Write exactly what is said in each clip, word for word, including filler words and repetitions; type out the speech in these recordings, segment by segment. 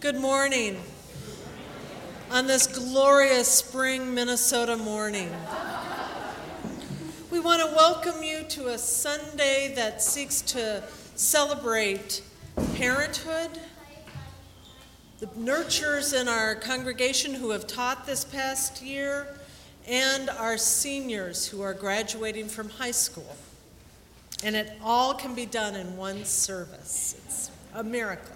Good morning. On this glorious spring Minnesota morning, we want to welcome you to a Sunday that seeks to celebrate parenthood, the nurturers in our congregation who have taught this past year, and our seniors who are graduating from high school. And it all can be done in one service. It's a miracle.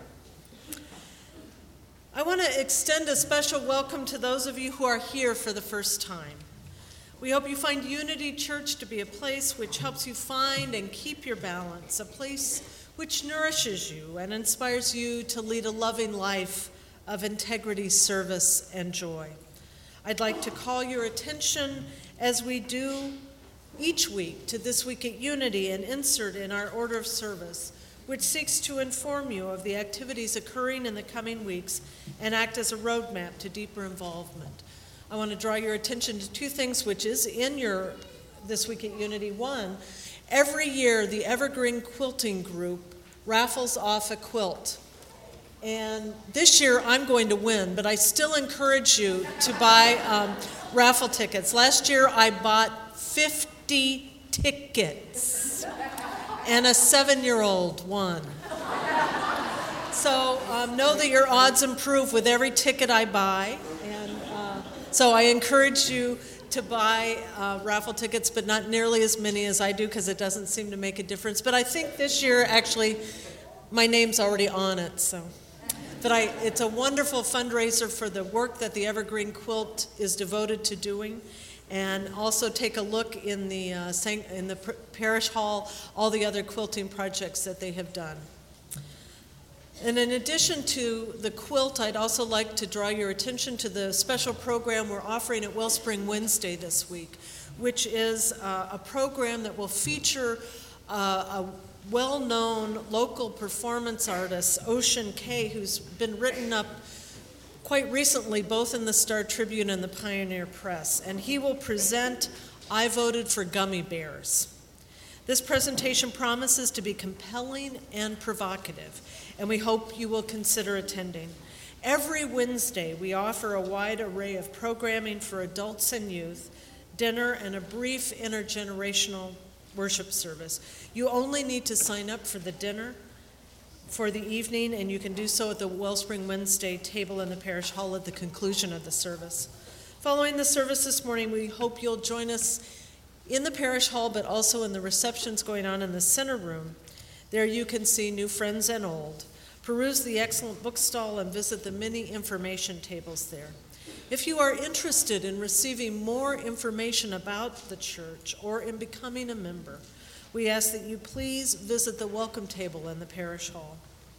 I want to extend a special welcome to those of you who are here for the first time. We hope you find Unity Church to be a place which helps you find and keep your balance, a place which nourishes you and inspires you to lead a loving life of integrity, service, and joy. I'd like to call your attention, as we do each week, to This Week at Unity, an insert in our order of service, which seeks to inform you of the activities occurring in the coming weeks and act as a roadmap to deeper involvement. I want to draw your attention to two things, which is in your This Week at Unity. One, every year the Evergreen Quilting Group raffles off a quilt. And this year I'm going to win, but I still encourage you to buy um, raffle tickets. Last year I bought fifty tickets. And a seven-year-old won. So um, know that your odds improve with every ticket I buy. And uh, so I encourage you to buy uh, raffle tickets, but not nearly as many as I do, because it doesn't seem to make a difference. But I think this year, actually, my name's already on it. So, but I, it's a wonderful fundraiser for the work that the Evergreen Quilt is devoted to doing. And also take a look in the uh, in the parish hall, all the other quilting projects that they have done. And in addition to the quilt, I'd also like to draw your attention to the special program we're offering at Wellspring Wednesday this week, which is uh, a program that will feature uh, a well-known local performance artist, Ocean K, who's been written up quite recently, both in the Star Tribune and the Pioneer Press, and he will present I Voted for Gummy Bears. This presentation promises to be compelling and provocative, and we hope you will consider attending. Every Wednesday, we offer a wide array of programming for adults and youth, dinner, and a brief intergenerational worship service. You only need to sign up for the dinner for the evening, and you can do so at the Wellspring Wednesday table in the parish hall at the conclusion of the service. Following the service this morning, we hope you'll join us in the parish hall, but also in the receptions going on in the center room. There you can see new friends and old, peruse the excellent bookstall, and visit the many information tables there. If you are interested in receiving more information about the church or in becoming a member, we ask that you please visit the welcome table in the parish hall.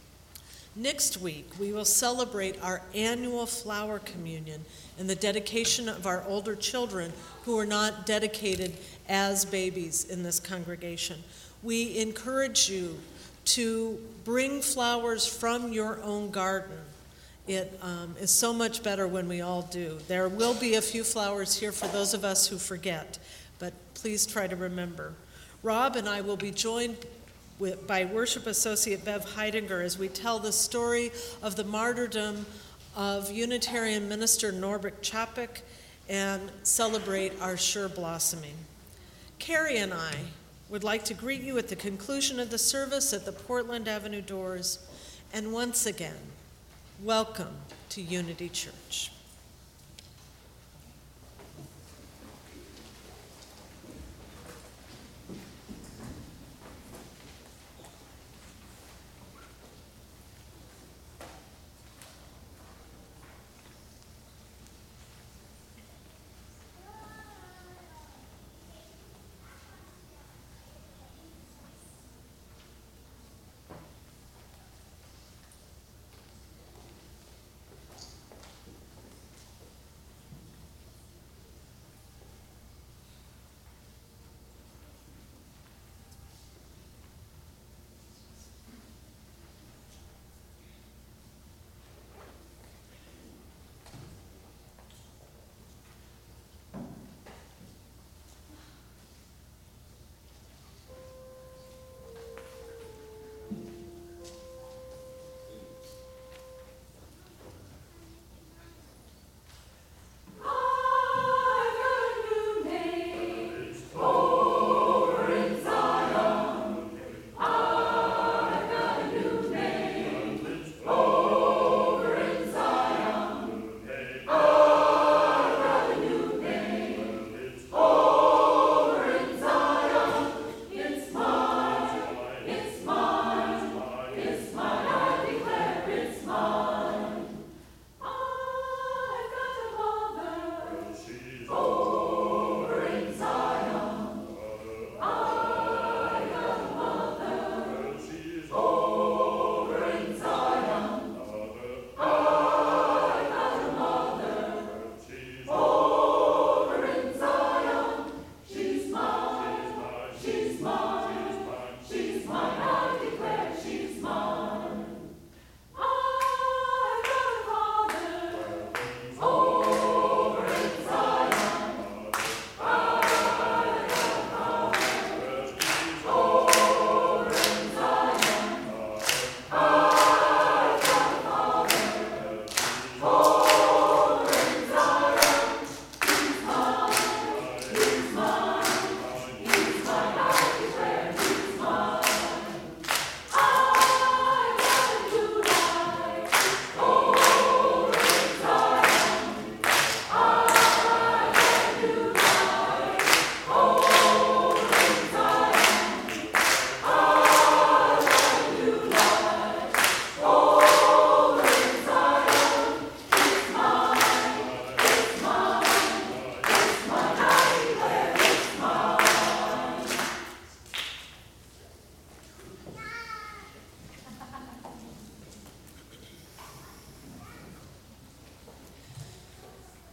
Next week, we will celebrate our annual flower communion and the dedication of our older children who are not dedicated as babies in this congregation. We encourage you to bring flowers from your own garden. It um, is so much better when we all do. There will be a few flowers here for those of us who forget, but please try to remember. Rob and I will be joined with, by Worship Associate Bev Heidinger as we tell the story of the martyrdom of Unitarian minister Norbert Chapek and celebrate our sure blossoming. Carrie and I would like to greet you at the conclusion of the service at the Portland Avenue doors, and once again, welcome to Unity Church.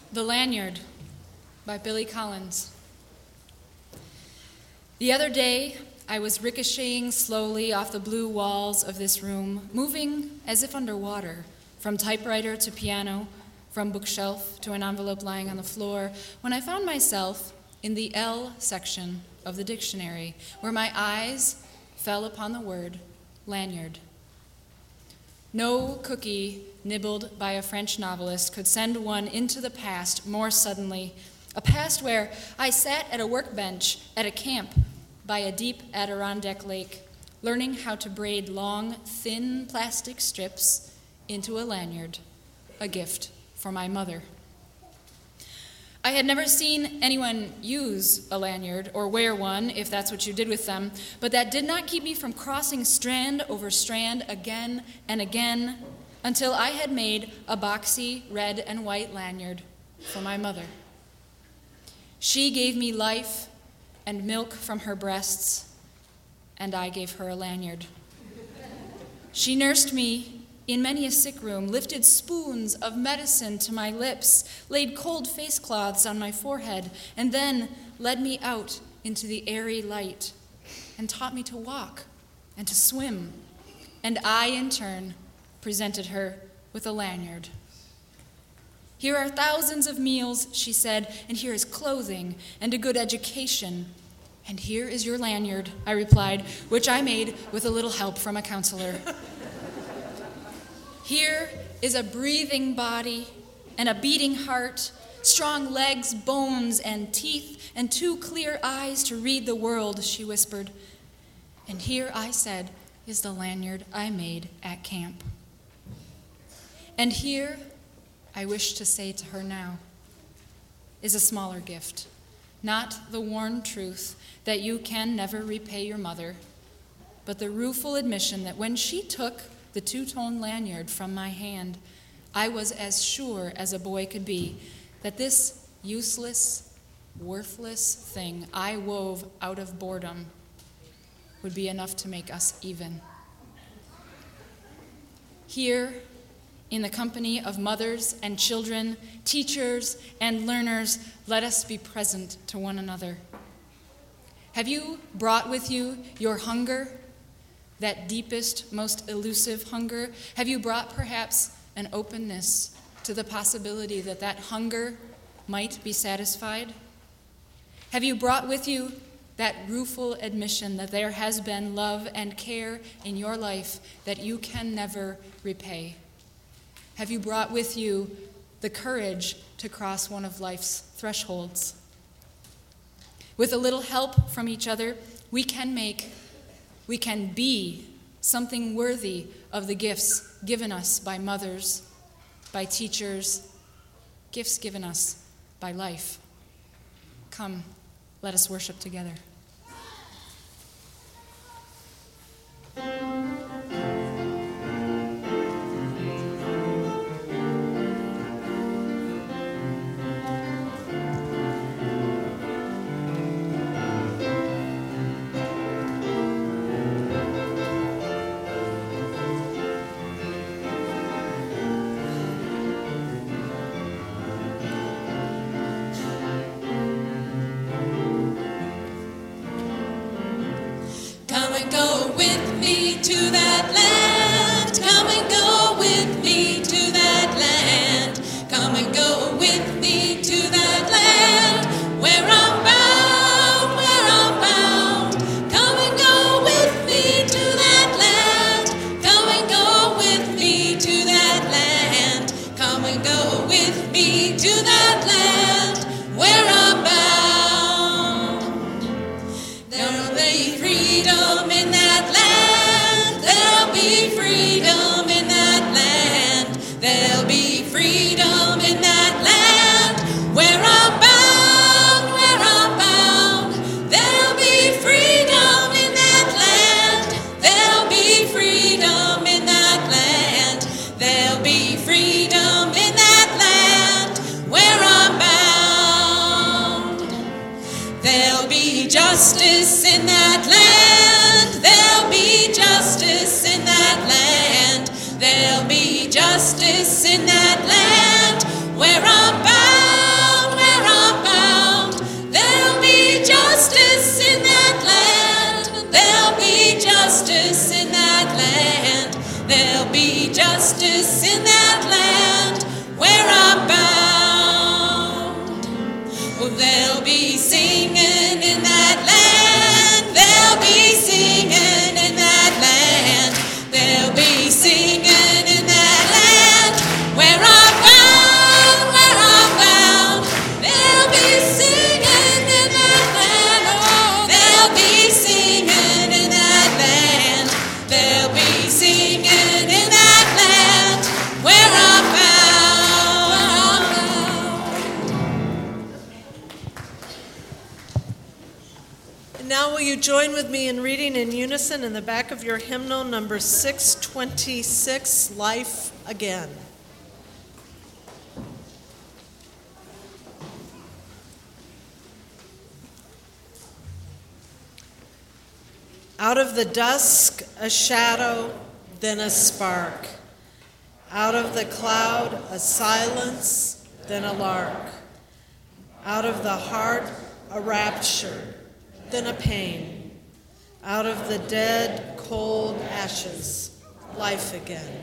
The Lanyard by Billy Collins. The other day, I was ricocheting slowly off the blue walls of this room, moving as if underwater, from typewriter to piano, from bookshelf to an envelope lying on the floor, when I found myself in the L section of the dictionary, where my eyes fell upon the word lanyard. No cookie nibbled by a French novelist could send one into the past more suddenly, a past where I sat at a workbench at a camp by a deep Adirondack lake, learning how to braid long, thin plastic strips into a lanyard, a gift for my mother. I had never seen anyone use a lanyard or wear one, if that's what you did with them, but that did not keep me from crossing strand over strand again and again until I had made a boxy red and white lanyard for my mother. She gave me life and milk from her breasts, and I gave her a lanyard. She nursed me in many a sick room, lifted spoons of medicine to my lips, laid cold face cloths on my forehead, and then led me out into the airy light and taught me to walk and to swim. And I, in turn, presented her with a lanyard. Here are thousands of meals, she said, and here is clothing and a good education. And here is your lanyard, I replied, which I made with a little help from a counselor. Here is a breathing body and a beating heart, strong legs, bones, and teeth, and two clear eyes to read the world, she whispered. And here, I said, is the lanyard I made at camp. And here, I wish to say to her now, is a smaller gift, not the worn truth that you can never repay your mother, but the rueful admission that when she took the two-tone lanyard from my hand, I was as sure as a boy could be that this useless, worthless thing I wove out of boredom would be enough to make us even. Here, in the company of mothers and children, teachers and learners, let us be present to one another. Have you brought with you your hunger? That deepest, most elusive hunger? Have you brought perhaps an openness to the possibility that that hunger might be satisfied? Have you brought with you that rueful admission that there has been love and care in your life that you can never repay? Have you brought with you the courage to cross one of life's thresholds? With a little help from each other, we can make We can be something worthy of the gifts given us by mothers, by teachers, gifts given us by life. Come, let us worship together. To that land, come and go with me to that land, come and go with me to that land, where I'm bound, where I'm bound, come and go with me to that land, come and go with me to that land, come and go with me to that land, where I'm bound. There'll be freedom in that land. There'll be freedom in that land. There'll be freedom in that land. Where I'm bound, where I'm bound. There'll be freedom in that land. There'll be freedom in that land. There'll be freedom in that land. Where I'm bound. There'll be justice in that land. There'll be justice in that land. There'll be justice in that land where I'm bound. now will you join with me in reading in unison in the back of your hymnal number six twenty-six, Life Again. Out of the dusk, a shadow, then a spark. Out of the cloud, a silence, then a lark. Out of the heart, a rapture, then a pain. Out of the dead, cold ashes, life again.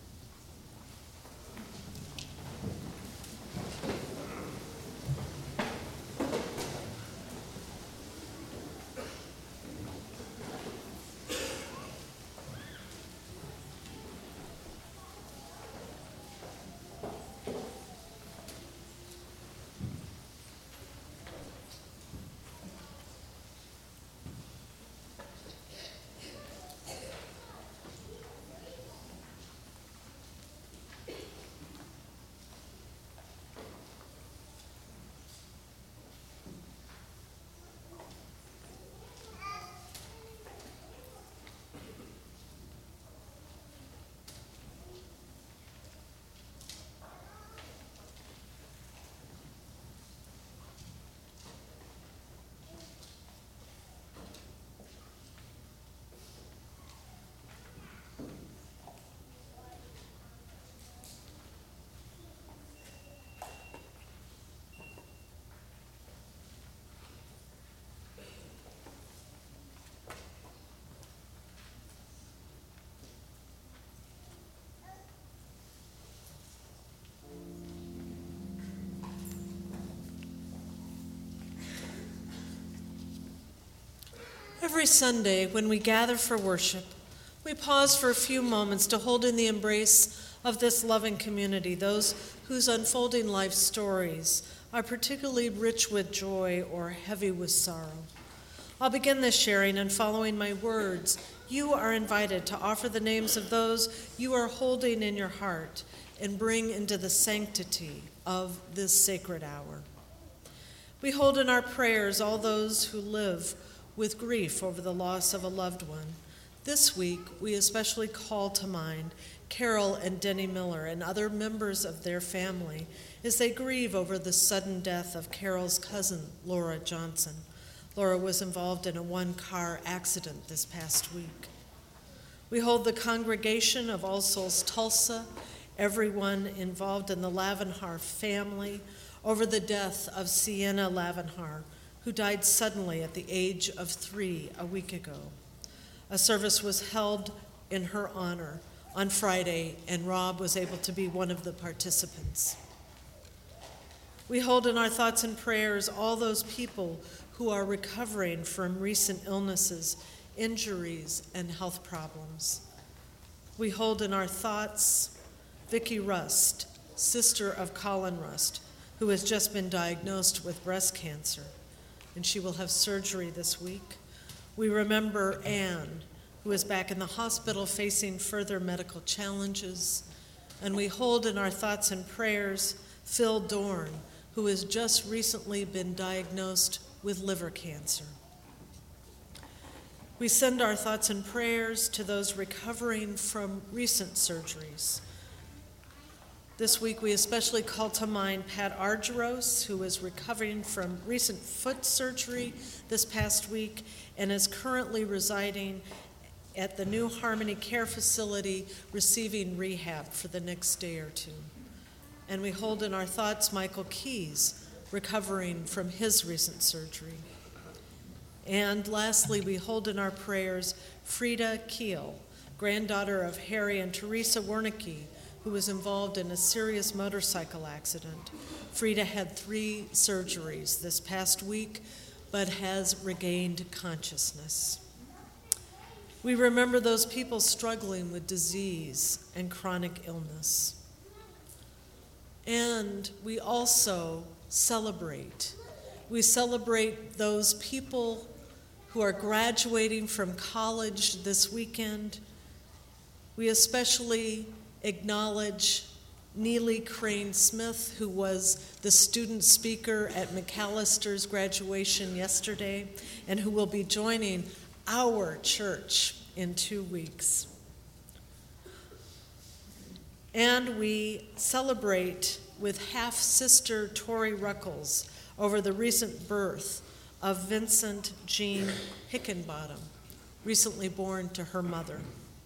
Every Sunday, when we gather for worship, we pause for a few moments to hold in the embrace of this loving community, those whose unfolding life stories are particularly rich with joy or heavy with sorrow. I'll begin this sharing, and following my words, you are invited to offer the names of those you are holding in your heart and bring into the sanctity of this sacred hour. We hold in our prayers all those who live with grief over the loss of a loved one. This week, we especially call to mind Carol and Denny Miller and other members of their family as they grieve over the sudden death of Carol's cousin, Laura Johnson. Laura was involved in a one-car accident this past week. We hold the congregation of All Souls Tulsa, everyone involved in the Lavenhar family, over the death of Sienna Lavenhar, who died suddenly at the age of three a week ago. A service was held in her honor on Friday, and Rob was able to be one of the participants. We hold in our thoughts and prayers all those people who are recovering from recent illnesses, injuries, and health problems. We hold in our thoughts Vicki Rust, sister of Colin Rust, who has just been diagnosed with breast cancer, and she will have surgery this week. We remember Anne, who is back in the hospital facing further medical challenges. And we hold in our thoughts and prayers Phil Dorn, who has just recently been diagnosed with liver cancer. We send our thoughts and prayers to those recovering from recent surgeries. This week, we especially call to mind Pat Argyros, who is recovering from recent foot surgery this past week and is currently residing at the New Harmony Care Facility receiving rehab for the next day or two. And we hold in our thoughts Michael Keys, recovering from his recent surgery. And lastly, we hold in our prayers Frida Keel, granddaughter of Harry and Teresa Wernicke, who was involved in a serious motorcycle accident. Frida had three surgeries this past week, but has regained consciousness. We remember those people struggling with disease and chronic illness. And we also celebrate. We celebrate those people who are graduating from college this weekend. We especially acknowledge Neely Crane Smith, who was the student speaker at McAllister's graduation yesterday and who will be joining our church in two weeks. And we celebrate with half-sister Tori Ruckles over the recent birth of Vincent Jean Hickenbottom, recently born to her mother.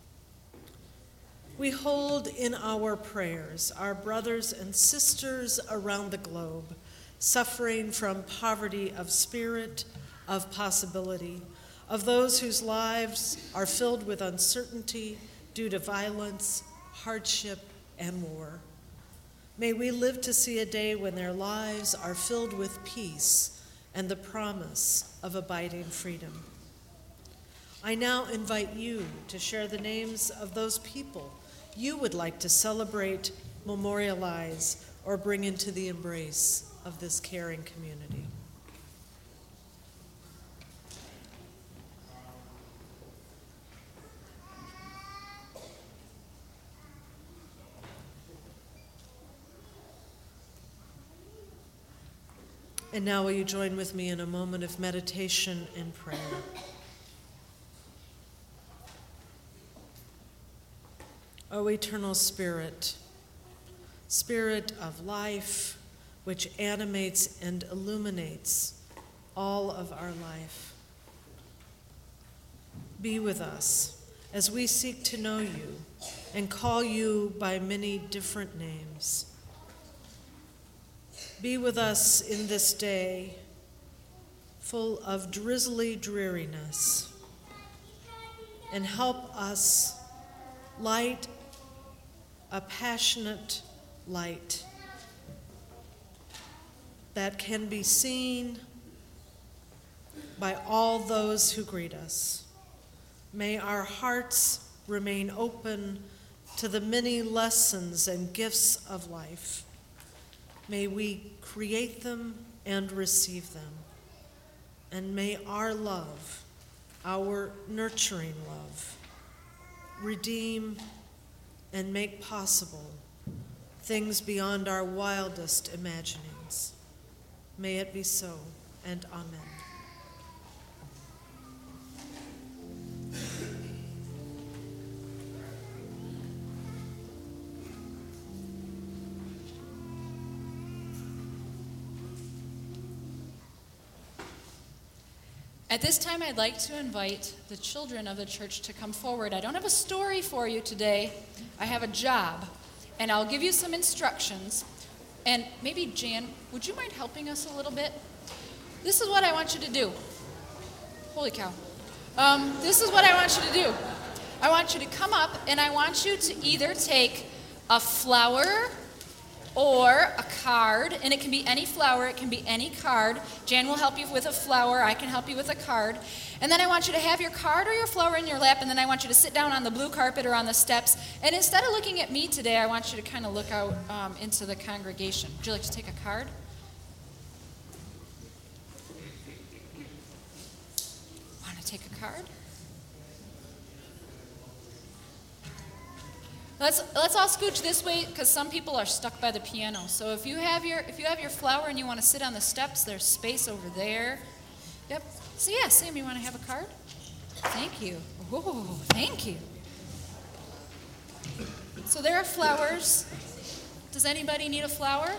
We hold in our prayers our brothers and sisters around the globe, suffering from poverty of spirit, of possibility, of those whose lives are filled with uncertainty due to violence, hardship, and war. May we live to see a day when their lives are filled with peace and the promise of abiding freedom. I now invite you to share the names of those people you would like to celebrate, memorialize, or bring into the embrace of this caring community. And now will you join with me in a moment of meditation and prayer. O eternal Spirit, Spirit of life, which animates and illuminates all of our life, be with us as we seek to know you and call you by many different names. Be with us in this day full of drizzly dreariness, and help us light a passionate light that can be seen by all those who greet us. May our hearts remain open to the many lessons and gifts of life. May we create them and receive them. And may our love, our nurturing love, redeem and make possible things beyond our wildest imaginings. May it be so, and amen. At this time, I'd like to invite the children of the church to come forward. I don't have a story for you today. I have a job, and I'll give you some instructions. And maybe, Jan, would you mind helping us a little bit? This is what I want you to do. Holy cow. Um, this is what I want you to do. I want you to come up, and I want you to either take a flower or a card, and it can be any flower, it can be any card. Jan will help you with a flower, I can help you with a card. And then I want you to have your card or your flower in your lap, and then I want you to sit down on the blue carpet or on the steps. And instead of looking at me today, I want you to kind of look out um, into the congregation. Would you like to take a card? Want to take a card? Let's let's all scooch this way because some people are stuck by the piano. So if you have your if you have your flower and you want to sit on the steps, there's space over there. Yep. So yeah, Sam, you want to have a card? Thank you. Oh, thank you. So there are flowers. Does anybody need a flower?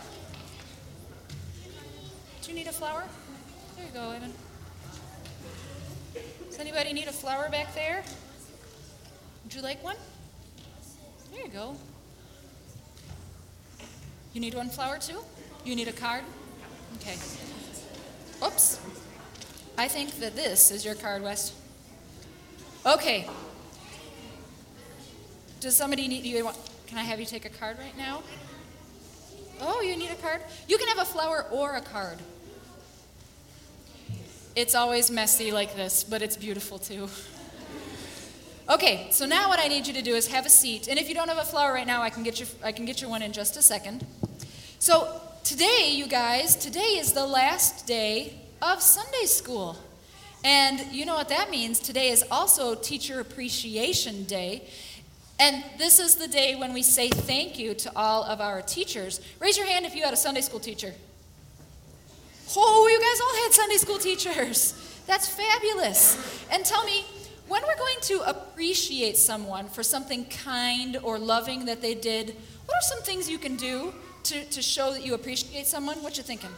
Do you need a flower? There you go, Evan. Does anybody need a flower back there? Would you like one? There you go. You need one flower too? You need a card? Okay. Oops. I think that this is your card, West. Okay. Does somebody need, do you want, can I have you take a card right now? Oh, you need a card? You can have a flower or a card. It's always messy like this, but it's beautiful too. Okay, so now what I need you to do is have a seat. And if you don't have a flower right now, I can get you I can get you one in just a second. So today, you guys, today is the last day of Sunday school. And you know what that means. Today is also Teacher Appreciation Day. And this is the day when we say thank you to all of our teachers. Raise your hand if you had a Sunday school teacher. Oh, you guys all had Sunday school teachers. That's fabulous. And tell me, when we're going to appreciate someone for something kind or loving that they did, what are some things you can do to, to show that you appreciate someone? What you thinking?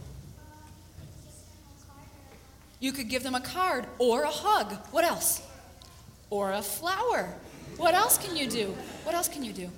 You could give them a card or a hug. What else? Or a flower. What else can you do? What else can you do?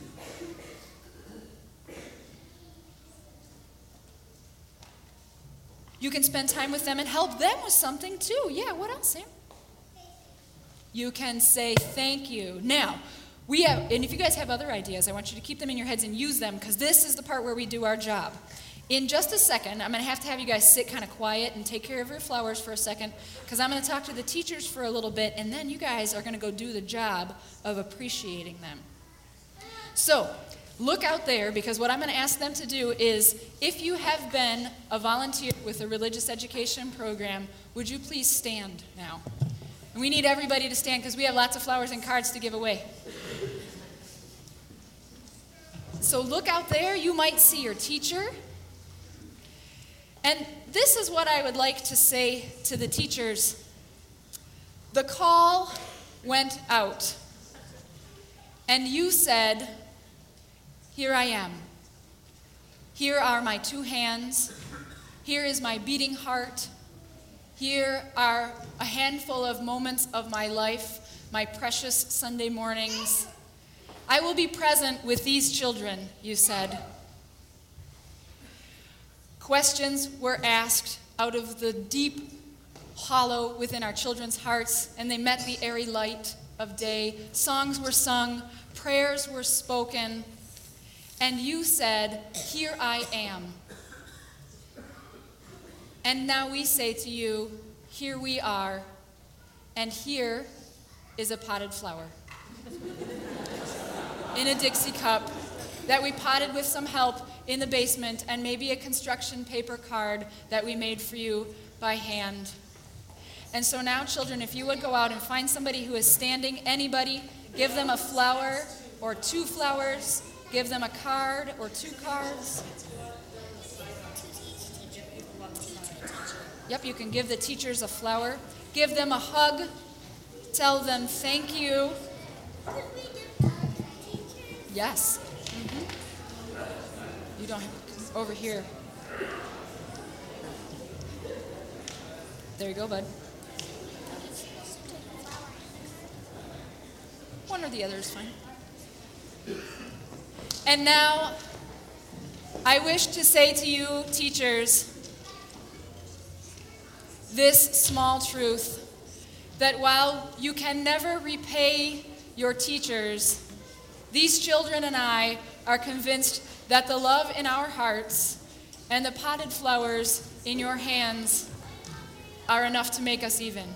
You can spend time with them and help them with something too. Yeah, what else, Sam? You can say thank you. Now, we have, and if you guys have other ideas, I want you to keep them in your heads and use them, because this is the part where we do our job. In just a second, I'm going to have to have you guys sit kind of quiet and take care of your flowers for a second, because I'm going to talk to the teachers for a little bit, and then you guys are going to go do the job of appreciating them. So, look out there, because what I'm going to ask them to do is, if you have been a volunteer with a religious education program, would you please stand now? And we need everybody to stand, because we have lots of flowers and cards to give away. So look out there. You might see your teacher. And this is what I would like to say to the teachers. The call went out, and you said, "Here I am. Here are my two hands. Here is my beating heart. Here are a handful of moments of my life, my precious Sunday mornings. I will be present with these children," you said. Questions were asked out of the deep hollow within our children's hearts, and they met the airy light of day. Songs were sung, prayers were spoken, and you said, "Here I am." And now we say to you, here we are, and here is a potted flower in a Dixie cup that we potted with some help in the basement, and maybe a construction paper card that we made for you by hand. And so now, children, if you would go out and find somebody who is standing, anybody, give them a flower or two flowers, give them a card or two cards. Yep, you can give the teachers a flower. Give them a hug. Tell them thank you. Yes. Mm-hmm. You don't have, over here. There you go, bud. One or the other is fine. And now, I wish to say to you, teachers, this small truth, that while you can never repay your teachers, these children and I are convinced that the love in our hearts and the potted flowers in your hands are enough to make us even.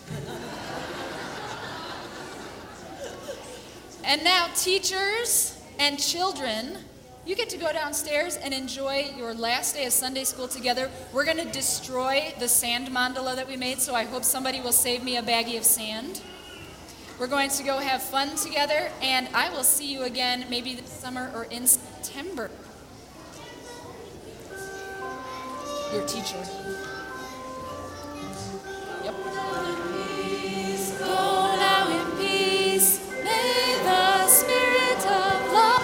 And now, teachers and children, you get to go downstairs and enjoy your last day of Sunday school together. We're going to destroy the sand mandala that we made, so I hope somebody will save me a baggie of sand. We're going to go have fun together, and I will see you again maybe this summer or in September. Your teacher. Yep. Go now in peace. May the Spirit of love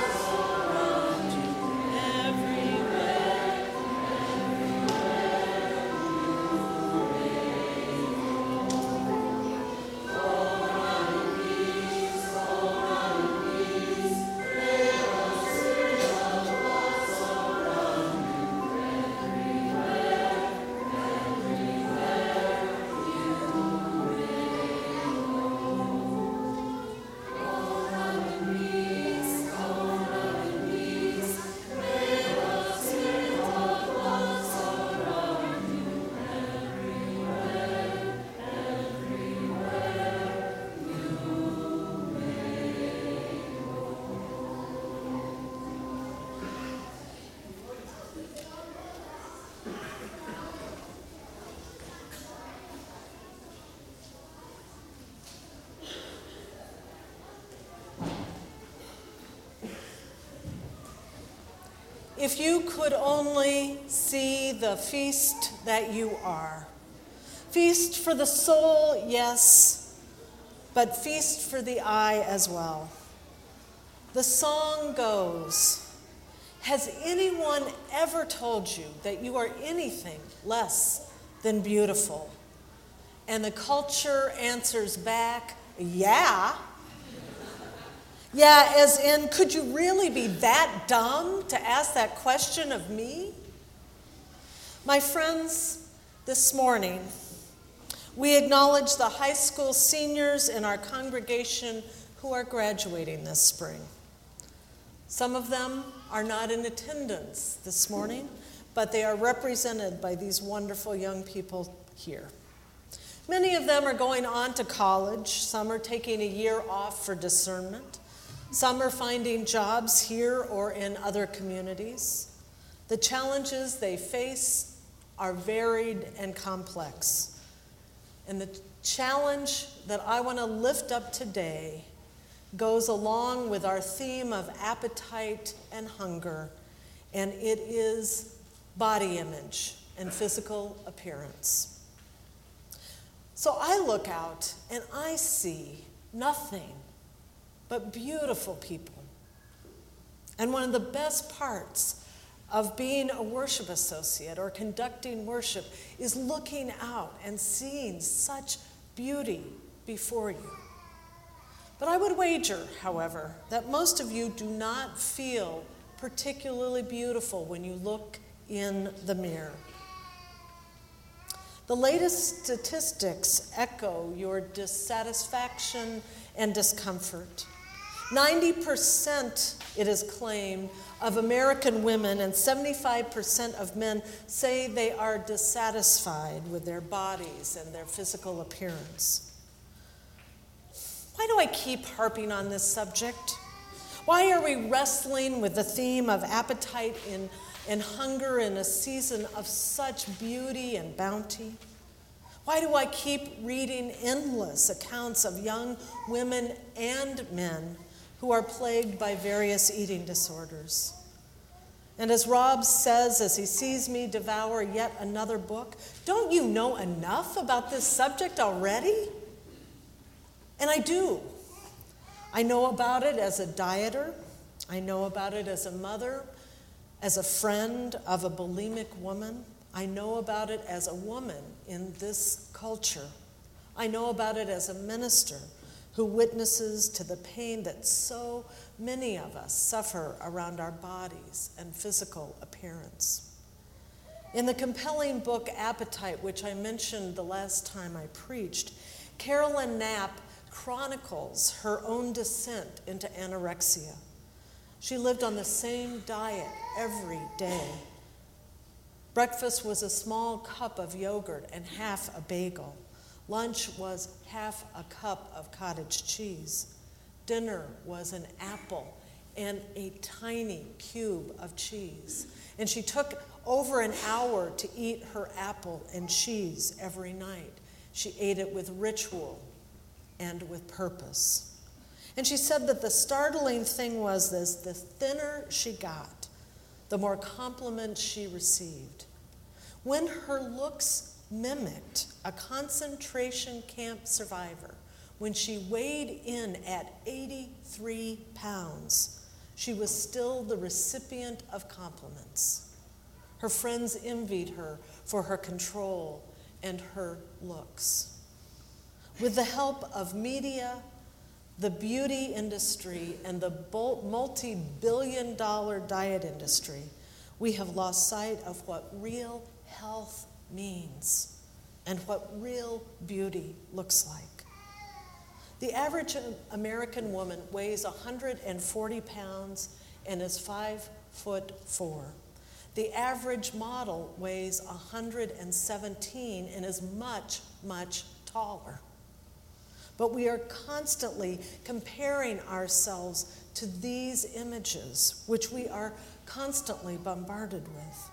if you could only see the feast that you are. Feast for the soul, yes, but feast for the eye as well. The song goes, has anyone ever told you that you are anything less than beautiful? And the culture answers back, yeah. Yeah, as in, could you really be that dumb to ask that question of me? My friends, this morning, we acknowledge the high school seniors in our congregation who are graduating this spring. Some of them are not in attendance this morning, but they are represented by these wonderful young people here. Many of them are going on to college. Some are taking a year off for discernment. Some are finding jobs here or in other communities. The challenges they face are varied and complex. And the challenge that I want to lift up today goes along with our theme of appetite and hunger, and it is body image and physical appearance. So I look out and I see nothing but beautiful people. And one of the best parts of being a worship associate or conducting worship is looking out and seeing such beauty before you. But I would wager, however, that most of you do not feel particularly beautiful when you look in the mirror. The latest statistics echo your dissatisfaction and discomfort. ninety percent, it is claimed, of American women and seventy-five percent of men say they are dissatisfied with their bodies and their physical appearance. Why do I keep harping on this subject? Why are we wrestling with the theme of appetite and, and hunger in a season of such beauty and bounty? Why do I keep reading endless accounts of young women and men who are plagued by various eating disorders? And as Rob says as he sees me devour yet another book, don't you know enough about this subject already? And I do. I know about it as a dieter. I know about it as a mother, as a friend of a bulimic woman. I know about it as a woman in this culture. I know about it as a minister who witnesses to the pain that so many of us suffer around our bodies and physical appearance. In the compelling book Appetite, which I mentioned the last time I preached, Carolyn Knapp chronicles her own descent into anorexia. She lived on the same diet every day. Breakfast was a small cup of yogurt and half a bagel. Lunch was half a cup of cottage cheese. Dinner was an apple and a tiny cube of cheese. And she took over an hour to eat her apple and cheese every night. She ate it with ritual and with purpose. And she said that the startling thing was this: the thinner she got, the more compliments she received. When her looks mimicked a concentration camp survivor, when she weighed in at eighty-three pounds, she was still the recipient of compliments. Her friends envied her for her control and her looks. With the help of media, the beauty industry, and the multi-billion dollar diet industry, we have lost sight of what real health means and what real beauty looks like. The average American woman weighs one hundred forty pounds and is five foot four. The average model weighs one hundred seventeen and is much, much taller. But we are constantly comparing ourselves to these images, which we are constantly bombarded with.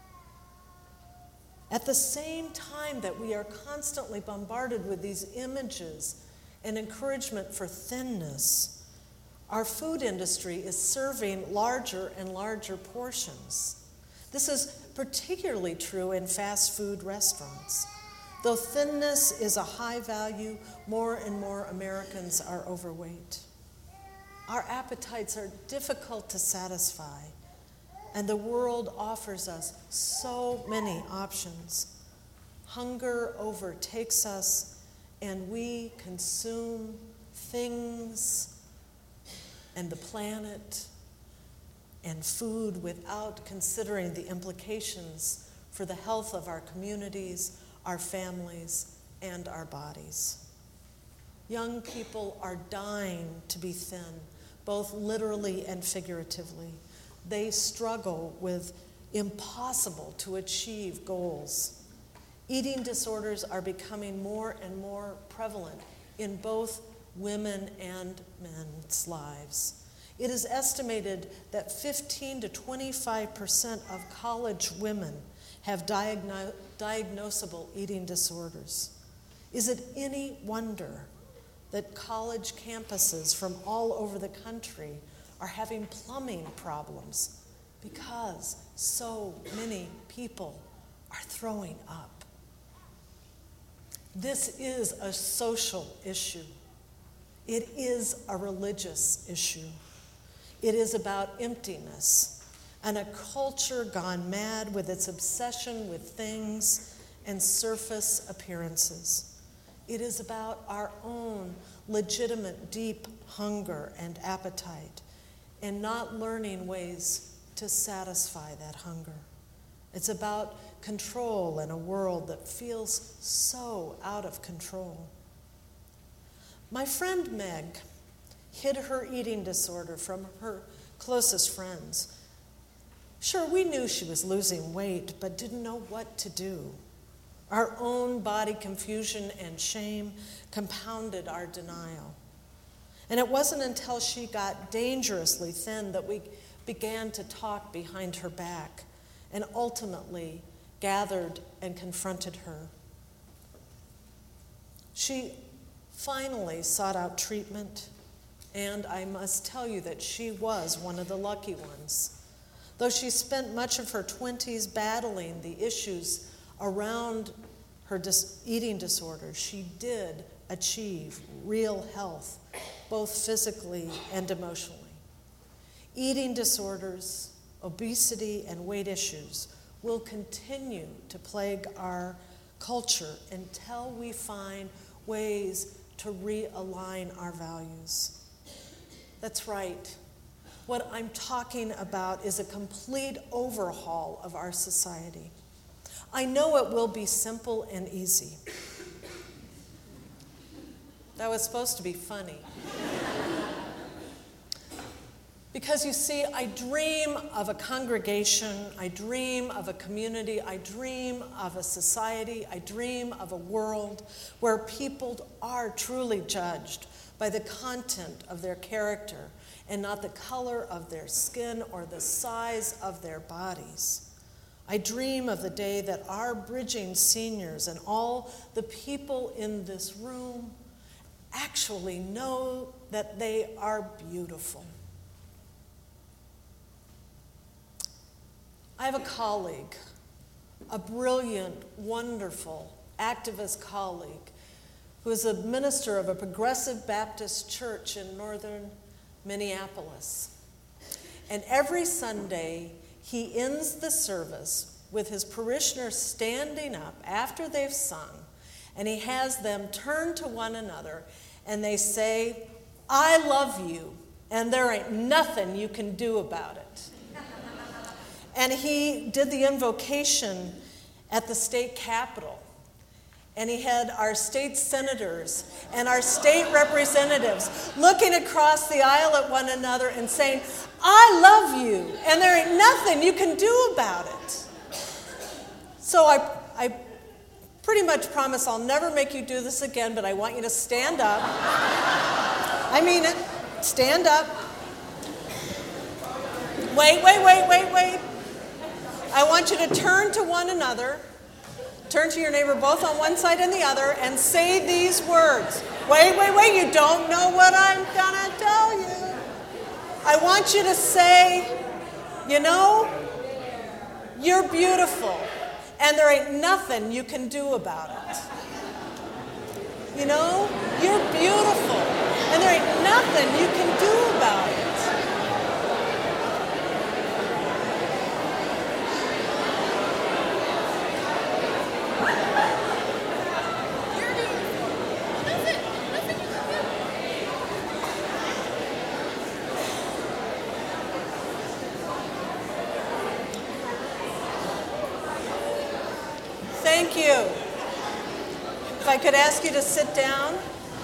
At the same time that we are constantly bombarded with these images and encouragement for thinness, Our food industry is serving larger and larger portions. This is particularly true in fast food restaurants. Though thinness is a high value, more and more Americans are overweight. Our appetites are difficult to satisfy, and the world offers us so many options. Hunger overtakes us, and we consume things and the planet and food without considering the implications for the health of our communities, our families, and our bodies. Young people are dying to be thin, both literally and figuratively. They struggle with impossible to achieve goals. Eating disorders are becoming more and more prevalent in both women and men's lives. It is estimated that fifteen to twenty-five percent of college women have diagno- diagnosable eating disorders. Is it any wonder that college campuses from all over the country are having plumbing problems because so many people are throwing up? This is a social issue. It is a religious issue. It is about emptiness and a culture gone mad with its obsession with things and surface appearances. It is about our own legitimate deep hunger and appetite and not learning ways to satisfy that hunger. It's about control in a world that feels so out of control. My friend Meg hid her eating disorder from her closest friends. Sure, we knew she was losing weight, but didn't know what to do. Our own body confusion and shame compounded our denial. And it wasn't until she got dangerously thin that we began to talk behind her back and ultimately gathered and confronted her. She finally sought out treatment, and I must tell you that she was one of the lucky ones. Though she spent much of her twenties battling the issues around her dis- eating disorder, she did achieve real health, both physically and emotionally. Eating disorders, obesity, and weight issues will continue to plague our culture until we find ways to realign our values. That's right. What I'm talking about is a complete overhaul of our society. I know it will be simple and easy. That was supposed to be funny. Because you see, I dream of a congregation, I dream of a community, I dream of a society, I dream of a world where people are truly judged by the content of their character and not the color of their skin or the size of their bodies. I dream of the day that our bridging seniors and all the people in this room actually know that they are beautiful. I have a colleague, a brilliant, wonderful, activist colleague who is a minister of a progressive Baptist church in northern Minneapolis. And every Sunday, he ends the service with his parishioners standing up after they've sung, and he has them turn to one another and they say, "I love you, and there ain't nothing you can do about it." And he did the invocation at the state capitol. And he had our state senators and our state representatives looking across the aisle at one another and saying, "I love you, and there ain't nothing you can do about it." So I, I pretty much promise I'll never make you do this again, but I want you to stand up. I mean it. Stand up. Wait, wait, wait, wait, wait. I want you to turn to one another. Turn to your neighbor both on one side and the other and say these words. Wait, wait, wait, you don't know what I'm gonna tell you. I want you to say, you know, you're beautiful, and there ain't nothing you can do about it. You know, you're beautiful, and there ain't nothing you can do about it. Thank you. If I could ask you to sit down.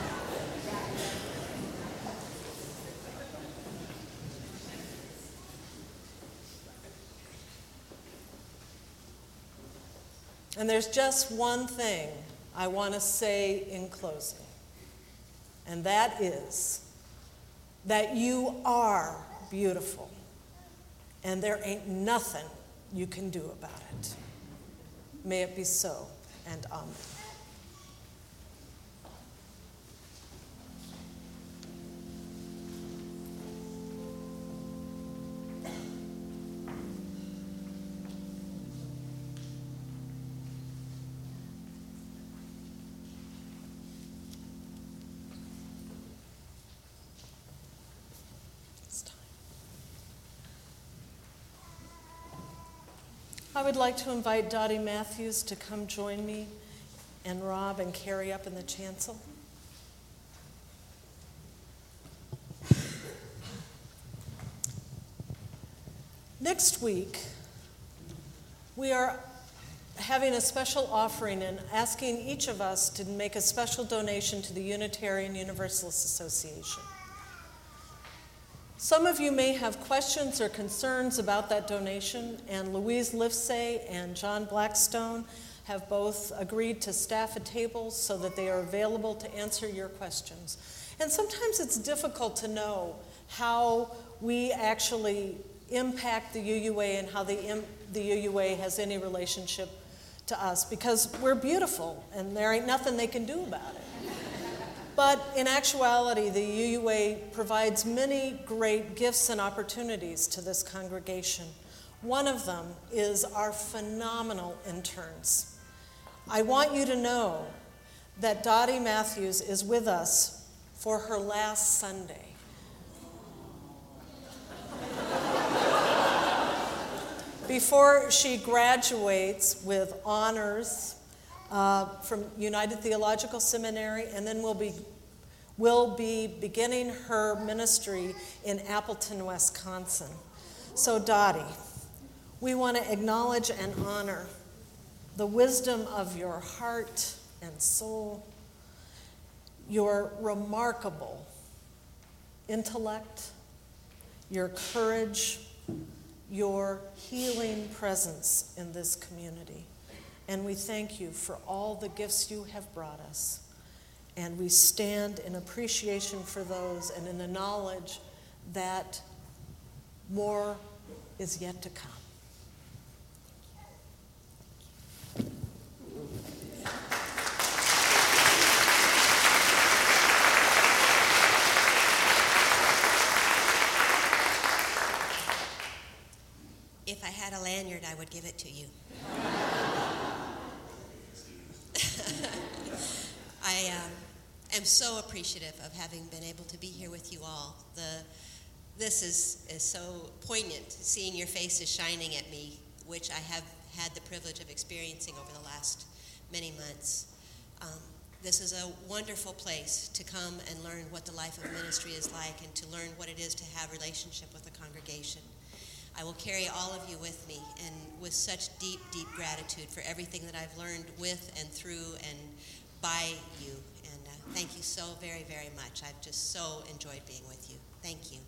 And there's just one thing I want to say in closing, and that is that you are beautiful, and there ain't nothing you can do about it. May it be so, and amen. I would like to invite Dottie Matthews to come join me and Rob and Carrie up in the chancel. Next week, we are having a special offering and asking each of us to make a special donation to the Unitarian Universalist Association. Some of you may have questions or concerns about that donation, and Louise Livesay and John Blackstone have both agreed to staff a table so that they are available to answer your questions. And sometimes it's difficult to know how we actually impact the U U A and how the, the U U A has any relationship to us, because we're beautiful and there ain't nothing they can do about it. But in actuality, the U U A provides many great gifts and opportunities to this congregation. One of them is our phenomenal interns. I want you to know that Dottie Matthews is with us for her last Sunday. Before she graduates with honors Uh, from United Theological Seminary, and then we'll be, will be beginning her ministry in Appleton, Wisconsin. So Dottie, we want to acknowledge and honor the wisdom of your heart and soul, your remarkable intellect, your courage, your healing presence in this community. And we thank you for all the gifts you have brought us. And we stand in appreciation for those and in the knowledge that more is yet to come. If I had a lanyard, I would give it to you. I um, am so appreciative of having been able to be here with you all. The, this is, is so poignant, seeing your faces shining at me, which I have had the privilege of experiencing over the last many months. Um, this is a wonderful place to come and learn what the life of ministry is like and to learn what it is to have relationship with the congregation. I will carry all of you with me, and with such deep, deep gratitude for everything that I've learned with and through and by you. And uh, thank you so very, very much. I've just so enjoyed being with you. Thank you.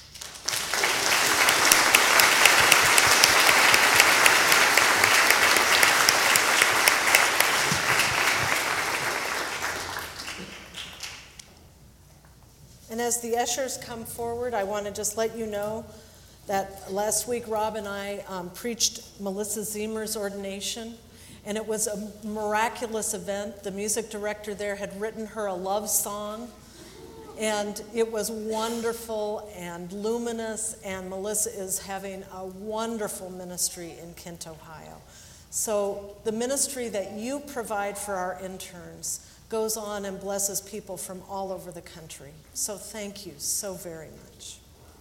And as the ushers come forward, I want to just let you know that last week Rob and I um, preached Melissa Zimmer's ordination, and it was a miraculous event. The music director there had written her a love song, And it was wonderful and luminous, and Melissa is having a wonderful ministry in Kent, Ohio. So the ministry that you provide for our interns goes on and blesses people from all over the country. So thank you so very much.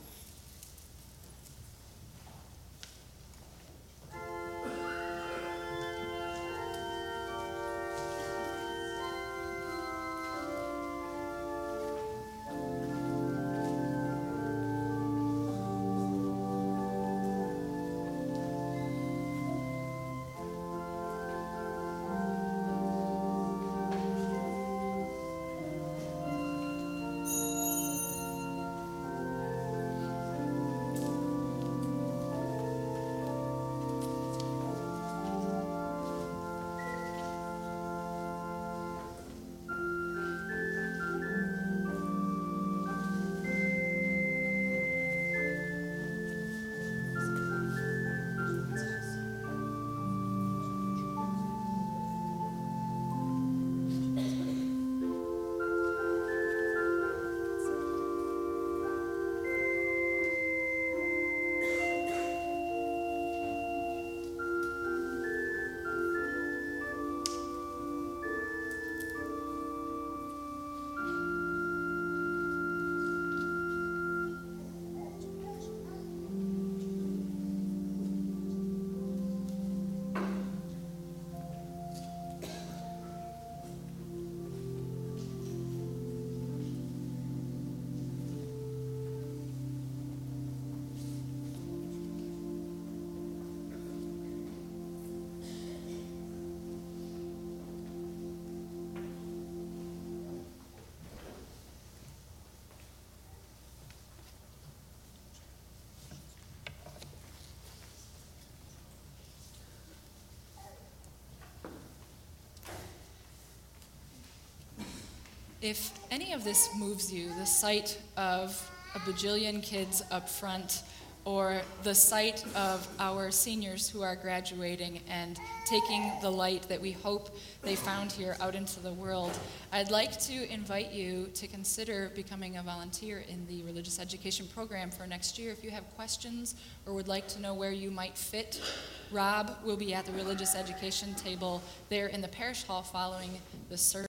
If any of this moves you, the sight of a bajillion kids up front, or the sight of our seniors who are graduating and taking the light that we hope they found here out into the world, I'd like to invite you to consider becoming a volunteer in the religious education program for next year. If you have questions or would like to know where you might fit, Rob will be at the religious education table there in the parish hall following the service.